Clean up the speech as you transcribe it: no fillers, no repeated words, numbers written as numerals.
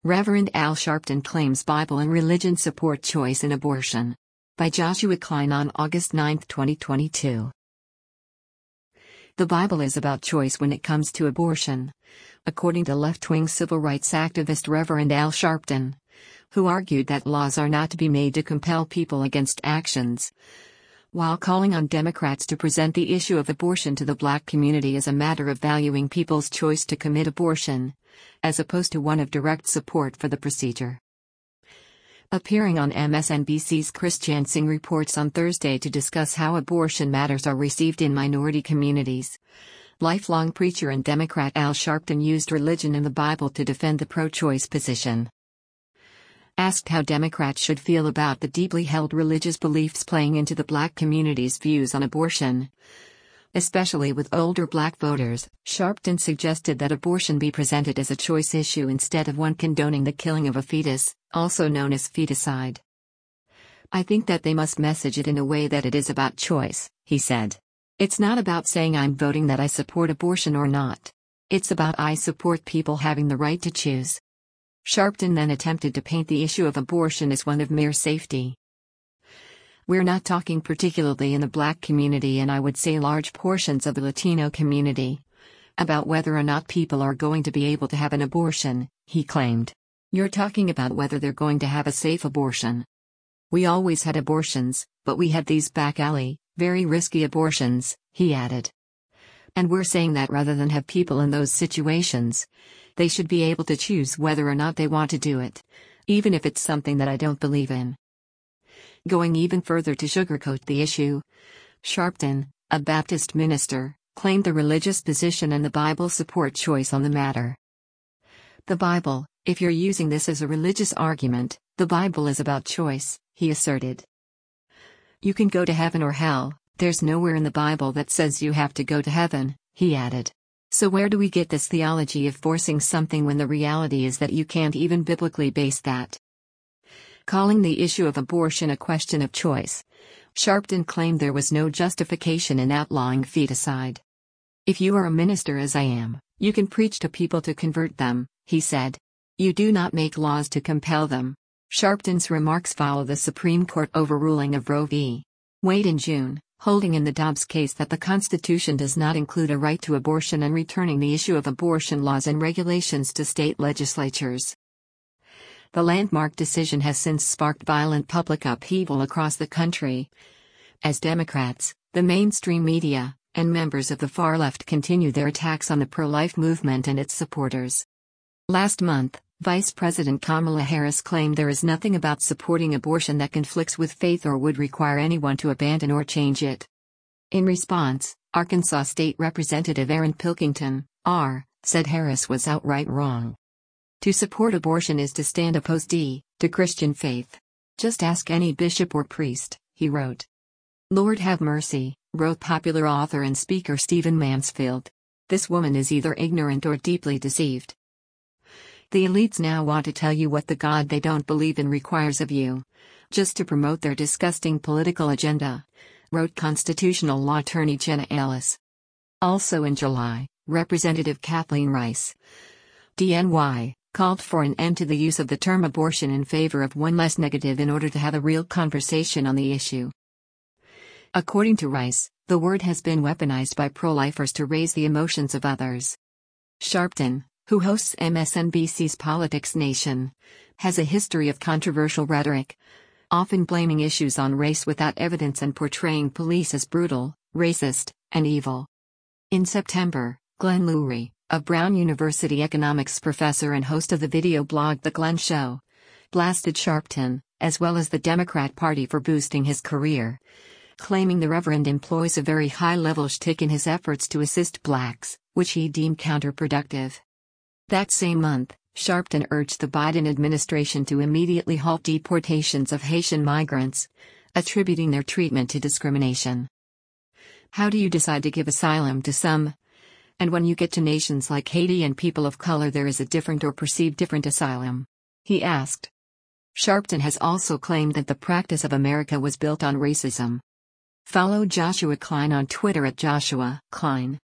Reverend Al Sharpton claims Bible and religion support choice in abortion. By Joshua Klein on August 9, 2022. The Bible is about choice when it comes to abortion, according to left-wing civil rights activist Reverend Al Sharpton, who argued that laws are not to be made to compel people against actions, while calling on Democrats to present the issue of abortion to the Black community as a matter of valuing people's choice to commit abortion, as opposed to one of direct support for the procedure. Appearing on MSNBC's Chris Jansing reports on Thursday to discuss how abortion matters are received in minority communities, lifelong preacher and Democrat Al Sharpton used religion and the Bible to defend the pro-choice position. Asked how Democrats should feel about the deeply held religious beliefs playing into the Black community's views on abortion, especially with older Black voters, Sharpton suggested that abortion be presented as a choice issue instead of one condoning the killing of a fetus, also known as feticide. "I think that they must message it in a way that it is about choice," he said. "It's not about saying I'm voting that I support abortion or not. It's about I support people having the right to choose." Sharpton then attempted to paint the issue of abortion as one of mere safety. "We're not talking particularly in the Black community and I would say large portions of the Latino community about whether or not people are going to be able to have an abortion," he claimed. "You're talking about whether they're going to have a safe abortion. We always had abortions, but we had these back alley, very risky abortions," he added. "And we're saying that rather than have people in those situations, they should be able to choose whether or not they want to do it, even if it's something that I don't believe in." Going even further to sugarcoat the issue, Sharpton, a Baptist minister, claimed the religious position and the Bible support choice on the matter. "The Bible, if you're using this as a religious argument, the Bible is about choice," he asserted. "You can go to heaven or hell, there's nowhere in the Bible that says you have to go to heaven," he added. "So where do we get this theology of forcing something when the reality is that you can't even biblically base that?" Calling the issue of abortion a question of choice, Sharpton claimed there was no justification in outlawing feticide. "If you are a minister as I am, you can preach to people to convert them," he said. "You do not make laws to compel them." Sharpton's remarks follow the Supreme Court overruling of Roe v. Wade in June, holding in the Dobbs case that the Constitution does not include a right to abortion and returning the issue of abortion laws and regulations to state legislatures. The landmark decision has since sparked violent public upheaval across the country, as Democrats, the mainstream media, and members of the far left continue their attacks on the pro-life movement and its supporters. Last month, Vice President Kamala Harris claimed there is nothing about supporting abortion that conflicts with faith or would require anyone to abandon or change it. In response, Arkansas State Representative Aaron Pilkington, R., said Harris was outright wrong. "To support abortion is to stand opposed to Christian faith. Just ask any bishop or priest," he wrote. "Lord have mercy," wrote popular author and speaker Stephen Mansfield. "This woman is either ignorant or deeply deceived. The elites now want to tell you what the God they don't believe in requires of you, just to promote their disgusting political agenda," wrote constitutional law attorney Jenna Ellis. Also in July, Representative Kathleen Rice, DNY, called for an end to the use of the term abortion in favor of one less negative in order to have a real conversation on the issue. According to Rice, the word has been weaponized by pro-lifers to raise the emotions of others. Sharpton, who hosts MSNBC's Politics Nation, has a history of controversial rhetoric, often blaming issues on race without evidence and portraying police as brutal, racist, and evil. In September, Glenn Loury, a Brown University economics professor and host of the video blog The Glenn Show, blasted Sharpton, as well as the Democrat Party for boosting his career, claiming the Reverend employs a very high-level shtick in his efforts to assist blacks, which he deemed counterproductive. That same month, Sharpton urged the Biden administration to immediately halt deportations of Haitian migrants, attributing their treatment to discrimination. "How do you decide to give asylum to some? And when you get to nations like Haiti and people of color, there is a different or perceived different asylum?" he asked. Sharpton has also claimed that the practice of America was built on racism. Follow Joshua Klein on Twitter at Joshua Klein.